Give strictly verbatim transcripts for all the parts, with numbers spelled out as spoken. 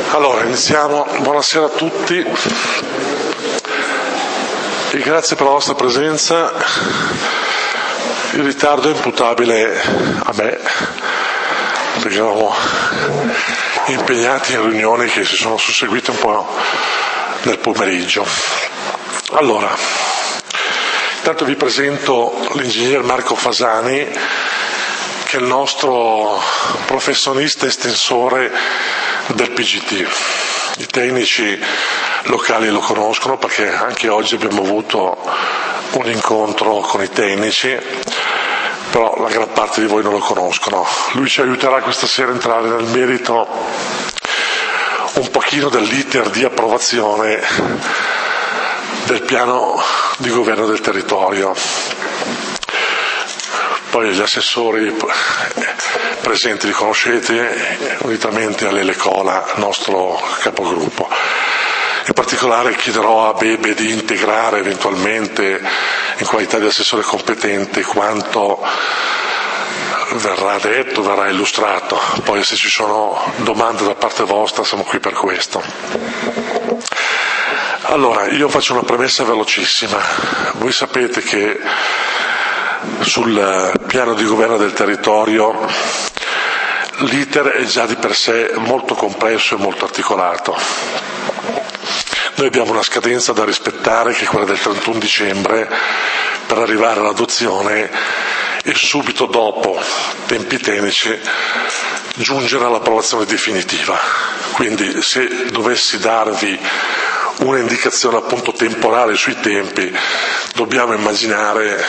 Allora, iniziamo. Buonasera a tutti e grazie per la vostra presenza. Il ritardo è imputabile a me, perché eravamo impegnati in riunioni che si sono susseguite un po' nel pomeriggio. Allora, intanto vi presento l'ingegner Marco Fasani, che è il nostro professionista estensore del P G T. I tecnici locali lo conoscono perché anche oggi abbiamo avuto un incontro con i tecnici, però la gran parte di voi non lo conoscono. Lui ci aiuterà questa sera a entrare nel merito un pochino dell'iter di approvazione del piano di governo del territorio. Poi gli assessori presenti li conoscete, unitamente a Lele Cola, nostro capogruppo. In particolare chiederò a Bebe di integrare eventualmente, in qualità di assessore competente, quanto verrà detto, verrà illustrato. Poi se ci sono domande da parte vostra siamo qui per questo. Allora, io faccio una premessa velocissima. Voi sapete che sul piano di governo del territorio l'iter è già di per sé molto complesso e molto articolato. Noi abbiamo una scadenza da rispettare, che è quella del trentuno dicembre, per arrivare all'adozione e subito dopo, tempi tecnici, giungere all'approvazione definitiva. Quindi se dovessi darvi un'indicazione appunto temporale sui tempi, dobbiamo immaginare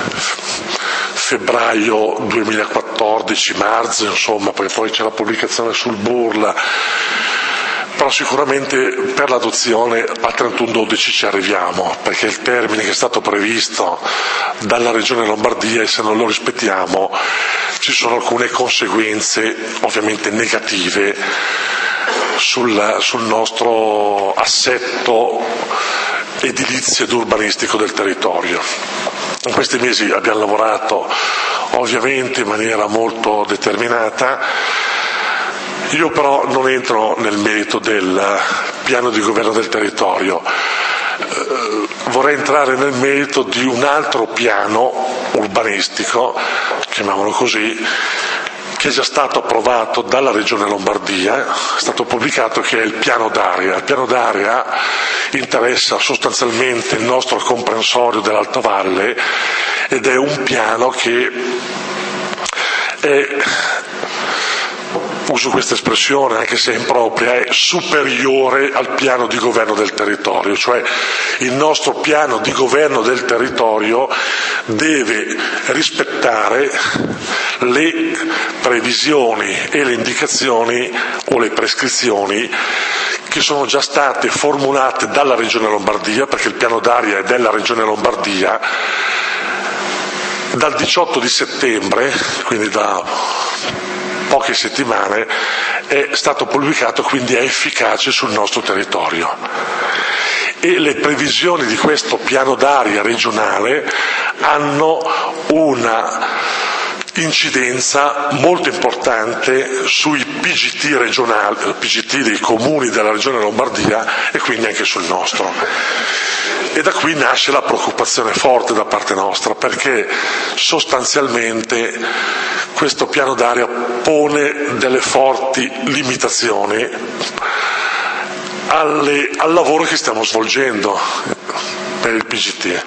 febbraio duemilaquattordici, marzo, insomma, perché poi c'è la pubblicazione sul B U R L, però sicuramente per l'adozione al trentuno dodici ci arriviamo, perché il termine che è stato previsto dalla Regione Lombardia, e se non lo rispettiamo ci sono alcune conseguenze ovviamente negative sul, sul nostro assetto edilizio ed urbanistico del territorio. In questi mesi abbiamo lavorato ovviamente in maniera molto determinata. Io però non entro nel merito del piano di governo del territorio, eh, vorrei entrare nel merito di un altro piano urbanistico, chiamiamolo così, che è già stato approvato dalla Regione Lombardia, è stato pubblicato, che è il piano d'area. Il piano d'area interessa sostanzialmente il nostro comprensorio dell'Alta Valle ed è un piano che è, uso questa espressione anche se è impropria, è superiore al piano di governo del territorio, cioè il nostro piano di governo del territorio deve rispettare le previsioni e le indicazioni o le prescrizioni che sono già state formulate dalla Regione Lombardia, perché il piano d'area è della Regione Lombardia. Dal diciotto di settembre, quindi da poche settimane, è stato pubblicato, quindi è efficace sul nostro territorio. E le previsioni di questo piano d'area regionale hanno una incidenza molto importante sui P G T regionali, P G T dei comuni della Regione Lombardia e quindi anche sul nostro. E da qui nasce la preoccupazione forte da parte nostra, perché sostanzialmente questo piano d'area pone delle forti limitazioni alle, al lavoro che stiamo svolgendo per il P G T.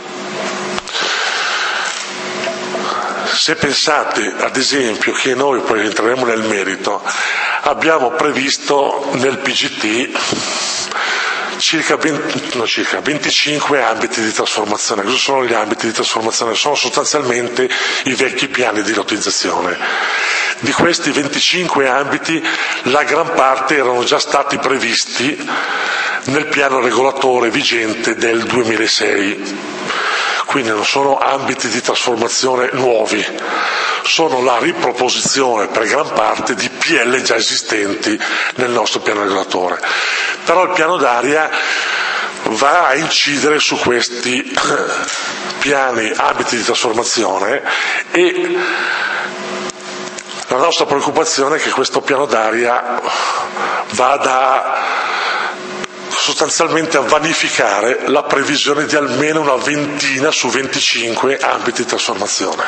Se pensate ad esempio che noi, poi entreremo nel merito, abbiamo previsto nel P G T circa, venti, no, circa venticinque ambiti di trasformazione. Cosa sono gli ambiti di trasformazione? Sono sostanzialmente i vecchi piani di lottizzazione. Di questi venticinque ambiti la gran parte erano già stati previsti nel piano regolatore vigente del duemilasei. Quindi non sono ambiti di trasformazione nuovi, sono la riproposizione per gran parte di P L già esistenti nel nostro piano regolatore. Però il piano d'area va a incidere su questi piani, ambiti di trasformazione, e la nostra preoccupazione è che questo piano d'aria vada sostanzialmente a vanificare la previsione di almeno una ventina su venticinque ambiti di trasformazione.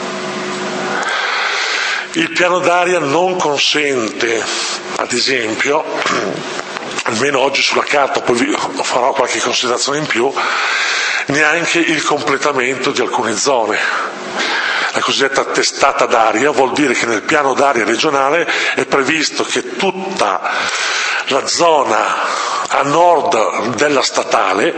Il piano d'aria non consente, ad esempio, almeno oggi sulla carta, poi vi farò qualche considerazione in più, neanche il completamento di alcune zone. La cosiddetta testata d'aria vuol dire che nel piano d'aria regionale è previsto che tutta la zona a nord della statale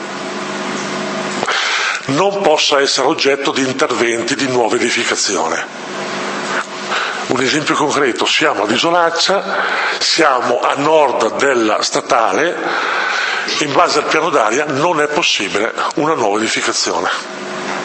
non possa essere oggetto di interventi di nuova edificazione. Un esempio concreto: siamo ad Isolaccia, siamo a nord della statale, in base al piano d'aria non è possibile una nuova edificazione.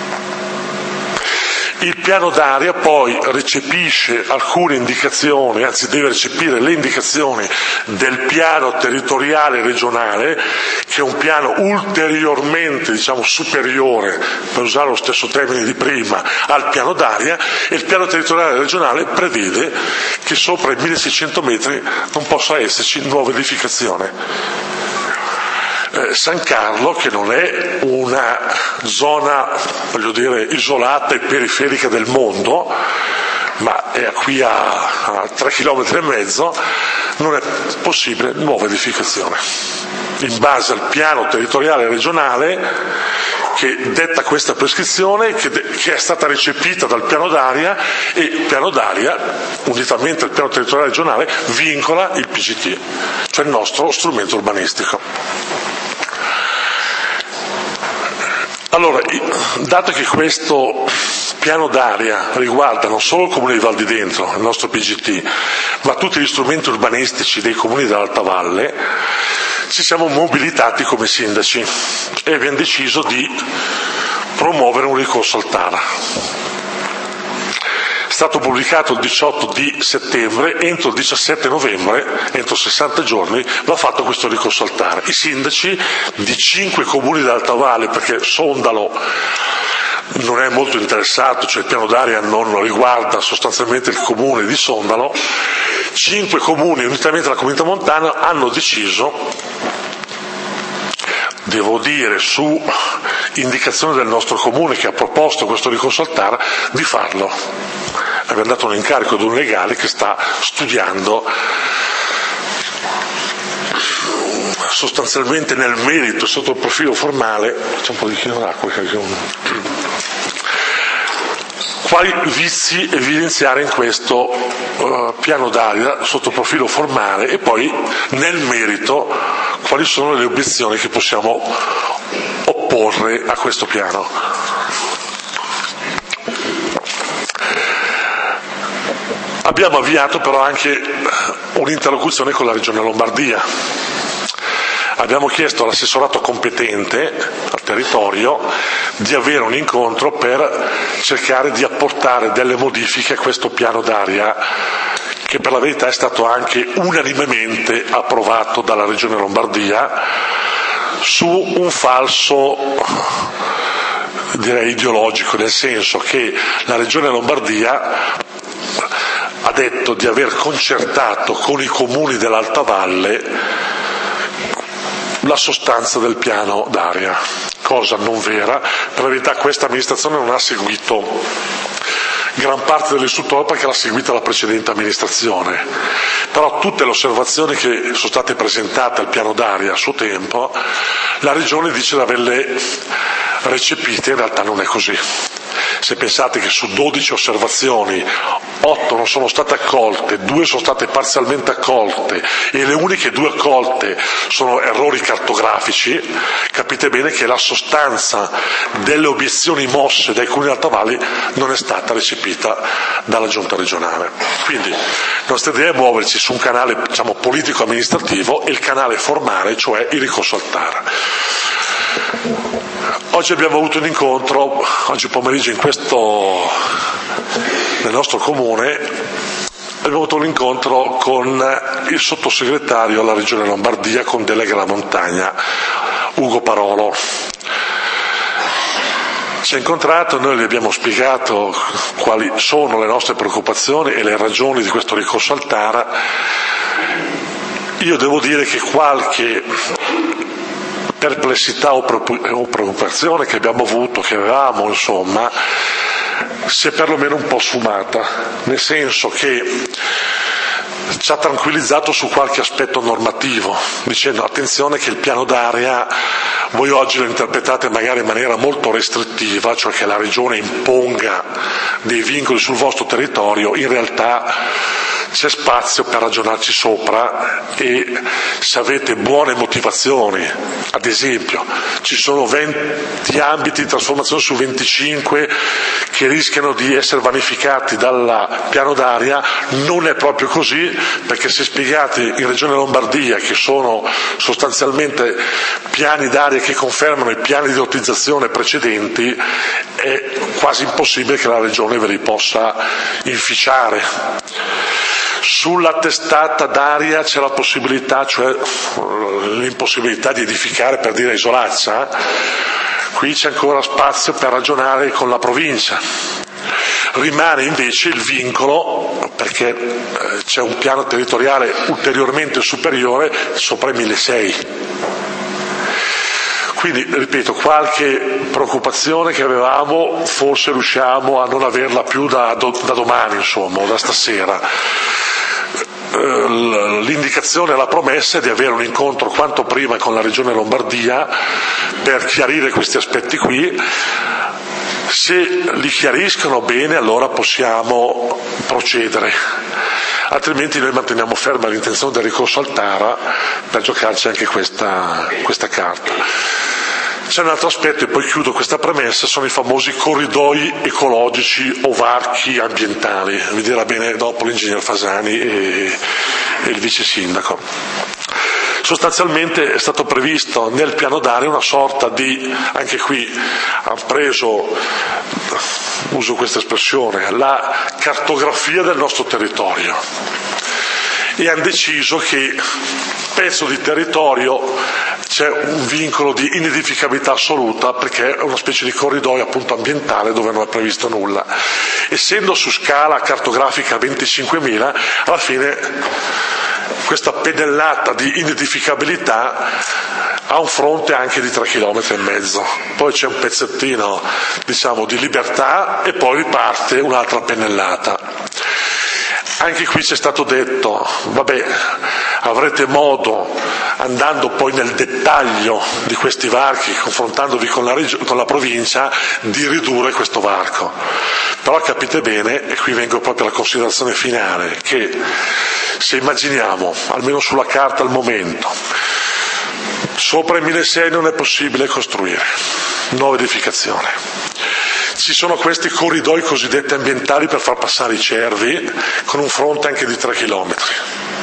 Il piano d'aria poi recepisce alcune indicazioni, anzi deve recepire le indicazioni del piano territoriale regionale, che è un piano ulteriormente, diciamo, superiore, per usare lo stesso termine di prima, al piano d'aria, e il piano territoriale regionale prevede che sopra i milleseicento metri non possa esserci nuova edificazione. Eh, San Carlo, che non è una zona, voglio dire, isolata e periferica del mondo, ma è qui a, a tre chilometri e mezzo, non è possibile nuova edificazione. In base al piano territoriale regionale che detta questa prescrizione, che, de- che è stata recepita dal piano d'aria, e il piano d'aria, unitamente al piano territoriale regionale, vincola il P G T, cioè il nostro strumento urbanistico. Allora, dato che questo piano d'aria riguarda non solo il comune di Val di Dentro, il nostro P G T, ma tutti gli strumenti urbanistici dei comuni dell'Alta Valle, ci siamo mobilitati come sindaci e abbiamo deciso di promuovere un ricorso al T A R. È stato pubblicato il diciotto di settembre, entro il diciassette novembre, entro sessanta giorni, va fatto questo ricorso al T A R. I sindaci di cinque comuni dell'Alta Valle, perché Sondalo non è molto interessato, cioè il piano d'aria non riguarda sostanzialmente il comune di Sondalo, cinque comuni unitamente alla comunità montana hanno deciso, devo dire su indicazione del nostro comune che ha proposto questo ricorso al T A R, di farlo. Abbiamo dato un incarico ad un legale che sta studiando sostanzialmente nel merito, sotto il profilo formale, facciamo un po' di chino d'acqua, quali vizi evidenziare in questo uh, piano d'aria sotto il profilo formale, e poi nel merito quali sono le obiezioni che possiamo opporre a questo piano. Abbiamo avviato però anche un'interlocuzione con la Regione Lombardia. Abbiamo chiesto all'assessorato competente al territorio di avere un incontro per cercare di apportare delle modifiche a questo piano d'aria, che per la verità è stato anche unanimemente approvato dalla Regione Lombardia, su un falso, direi, ideologico, nel senso che la Regione Lombardia ha detto di aver concertato con i comuni dell'Alta Valle la sostanza del piano d'aria, cosa non vera. Per la verità questa amministrazione non ha seguito gran parte dell'istruttoria perché l'ha seguita la precedente amministrazione, però tutte le osservazioni che sono state presentate al piano d'aria a suo tempo, la Regione dice di averle recepite, in realtà non è così. Se pensate che su dodici osservazioni otto non sono state accolte, due sono state parzialmente accolte e le uniche due accolte sono errori cartografici, capite bene che la sostanza delle obiezioni mosse dai comuni d'Alta Valle non è stata recepita dalla giunta regionale. Quindi la nostra idea è muoverci su un canale, diciamo, politico-amministrativo, e il canale formale, cioè il ricorso al T A R. Oggi abbiamo avuto un incontro, oggi pomeriggio in questo, nel nostro comune, abbiamo avuto un incontro con il sottosegretario alla Regione Lombardia con delega alla montagna, Ugo Parolo. Ci ha incontrato, noi gli abbiamo spiegato quali sono le nostre preoccupazioni e le ragioni di questo ricorso al T A R. Io devo dire che qualche perplessità o preoccupazione che abbiamo avuto, che avevamo insomma, si è perlomeno un po' sfumata, nel senso che ci ha tranquillizzato su qualche aspetto normativo, dicendo attenzione che il piano d'area voi oggi lo interpretate magari in maniera molto restrittiva, cioè che la regione imponga dei vincoli sul vostro territorio, in realtà c'è spazio per ragionarci sopra e se avete buone motivazioni, ad esempio ci sono venti ambiti di trasformazione su venticinque che rischiano di essere vanificati dal piano d'area, non è proprio così, perché se spiegate in Regione Lombardia che sono sostanzialmente piani d'area che confermano i piani di lottizzazione precedenti, è quasi impossibile che la Regione ve li possa inficiare. Sulla testata d'aria c'è la possibilità, cioè l'impossibilità di edificare per dire isolazza, qui c'è ancora spazio per ragionare con la provincia. Rimane invece il vincolo, perché c'è un piano territoriale ulteriormente superiore sopra i milleseicento. Quindi, ripeto, qualche preoccupazione che avevamo forse riusciamo a non averla più da, da domani, insomma, o da stasera. L'indicazione e la promessa è di avere un incontro quanto prima con la Regione Lombardia per chiarire questi aspetti qui. Se li chiariscono bene, allora possiamo procedere, altrimenti noi manteniamo ferma l'intenzione del ricorso al TARA per giocarci anche questa, questa carta. C'è un altro aspetto, e poi chiudo questa premessa, sono i famosi corridoi ecologici o varchi ambientali, vi dirà bene dopo l'ingegner Fasani e, e il vice sindaco. Sostanzialmente è stato previsto nel piano d'area una sorta di, anche qui hanno preso, uso questa espressione, la cartografia del nostro territorio e hanno deciso che pezzo di territorio c'è un vincolo di inedificabilità assoluta perché è una specie di corridoio appunto ambientale dove non è previsto nulla. Essendo su scala cartografica venticinquemila, alla fine questa pennellata di inedificabilità ha un fronte anche di tre chilometri e mezzo. Poi c'è un pezzettino, diciamo, di libertà e poi riparte un'altra pennellata. Anche qui c'è stato detto, vabbè, avrete modo, andando poi nel dettaglio di questi varchi, confrontandovi con la, regio- con la provincia, di ridurre questo varco. Però capite bene, e qui vengo proprio alla considerazione finale, che se immaginiamo, almeno sulla carta al momento, sopra i milleseicento non è possibile costruire nuova edificazione. Ci sono questi corridoi cosiddetti ambientali per far passare i cervi, con un fronte anche di tre chilometri.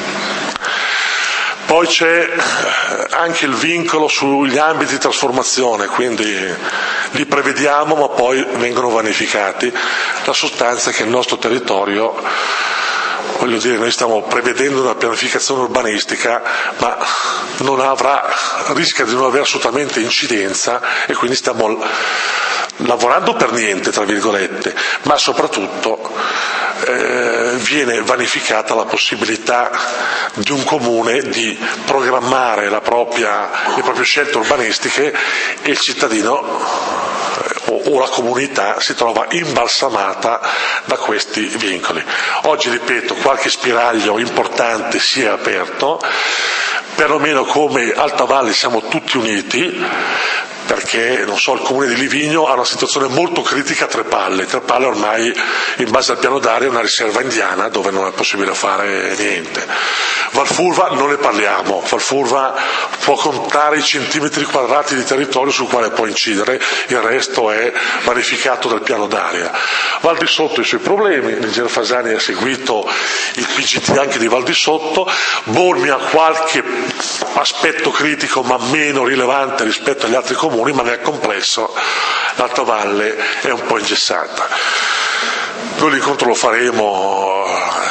Poi c'è anche il vincolo sugli ambiti di trasformazione, quindi li prevediamo ma poi vengono vanificati. La sostanza è che il nostro territorio, voglio dire, noi stiamo prevedendo una pianificazione urbanistica, ma non avrà, rischia di non avere assolutamente incidenza e quindi stiamo lavorando per niente, tra virgolette, ma soprattutto eh, viene vanificata la possibilità di un comune di programmare la propria, le proprie scelte urbanistiche e il cittadino eh, o, o la comunità si trova imbalsamata da questi vincoli. Oggi, ripeto, qualche spiraglio importante si è aperto, perlomeno come Alta Valle siamo tutti uniti, perché, non so, il comune di Livigno ha una situazione molto critica a Trepalle. Trepalle ormai, in base al piano d'area, è una riserva indiana dove non è possibile fare niente. Valfurva non ne parliamo, Valfurva può contare i centimetri quadrati di territorio sul quale può incidere, il resto è vanificato dal piano d'area. Val di Sotto ha i suoi problemi, l'ingegner Fasani ha seguito il P G T anche di Val di Sotto, Bormia ha qualche aspetto critico ma meno rilevante rispetto agli altri comuni, ma nel complesso l'Alta Valle è un po' ingessata. Noi l'incontro lo faremo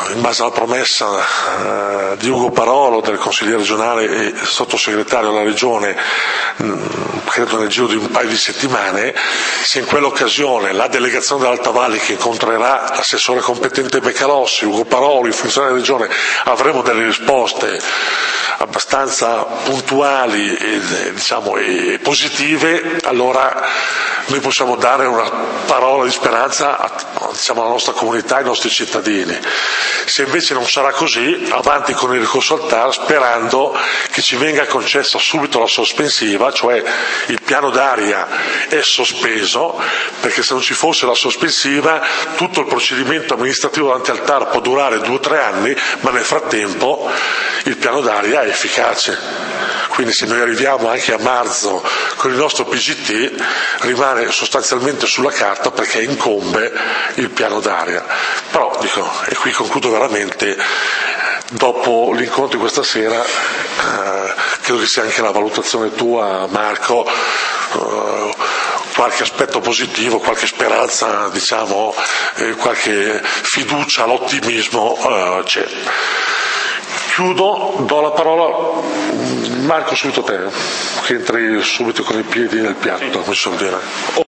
in base alla promessa eh, di Ugo Parolo, del consigliere regionale e sottosegretario alla regione, mh, credo nel giro di un paio di settimane, se in quell'occasione la delegazione dell'Alta Valle, che incontrerà l'assessore competente Beccalossi, Ugo Parolo, i funzionari della regione, avremo delle risposte abbastanza puntuali e, diciamo, e positive, allora noi possiamo dare una parola di speranza a, diciamo, alla nostra comunità, ai nostri cittadini. Se invece non sarà così, avanti con il ricorso al T A R, sperando che ci venga concessa subito la sospensiva, cioè il piano d'aria è sospeso, perché se non ci fosse la sospensiva tutto il procedimento amministrativo davanti al T A R può durare due o tre anni, ma nel frattempo il piano d'aria è efficace. Quindi se noi arriviamo anche a marzo con il nostro P G T rimane sostanzialmente sulla carta, perché incombe il piano d'aria. Però dico, e qui concludo veramente, dopo l'incontro di questa sera eh, credo che sia anche la valutazione tua, Marco, eh, qualche aspetto positivo, qualche speranza, diciamo, eh, qualche fiducia, l'ottimismo eh, c'è. Chiudo, do la parola, Marco, subito a te, che entri subito con i piedi nel piatto, come si suol dire.